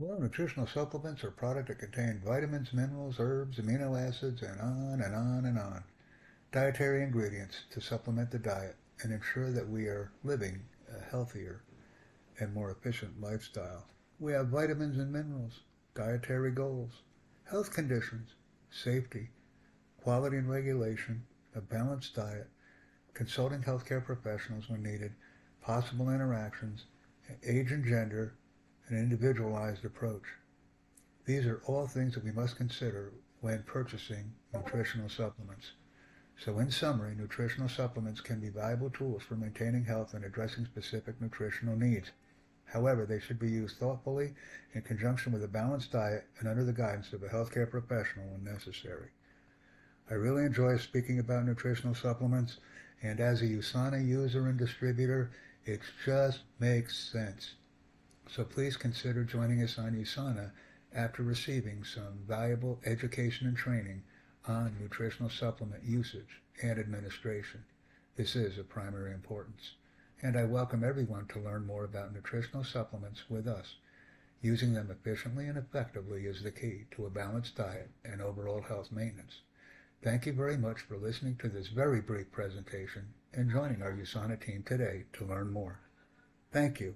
Well, nutritional supplements are products that contain vitamins, minerals, herbs, amino acids, and on and on and on. Dietary ingredients to supplement the diet and ensure that we are living a healthier and more efficient lifestyle. We have vitamins and minerals, dietary goals, health conditions, safety, quality and regulation, a balanced diet, consulting healthcare professionals when needed, possible interactions, age and gender, an individualized approach. These are all things that we must consider when purchasing nutritional supplements. So in summary, nutritional supplements can be valuable tools for maintaining health and addressing specific nutritional needs. However, they should be used thoughtfully in conjunction with a balanced diet and under the guidance of a healthcare professional when necessary. I really enjoy speaking about nutritional supplements, and as a USANA user and distributor, it just makes sense. So please consider joining us on USANA after receiving some valuable education and training on nutritional supplement usage and administration. This is of primary importance. And I welcome everyone to learn more about nutritional supplements with us. Using them efficiently and effectively is the key to a balanced diet and overall health maintenance. Thank you very much for listening to this very brief presentation and joining our USANA team today to learn more. Thank you.